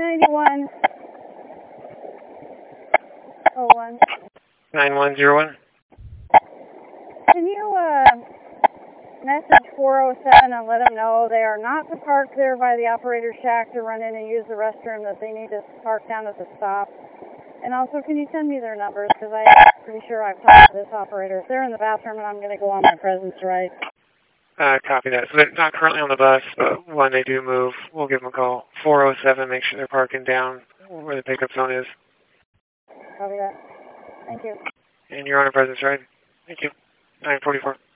91. 01. 9101. Can you message 407 and let them know they are not to park there by the operator shack to run in and use the restroom, that they need to park down at the stop? And also, can you send me their numbers, because I'm pretty sure I've talked to this operator. If they're in the bathroom and I'm going to go on my presence right. Copy that. So they're not currently on the bus, but when they do move, we'll give them a call. 407, make sure they're parking down where the pickup zone is. Copy that. Thank you. And you're on a presence ride. Thank you. 944.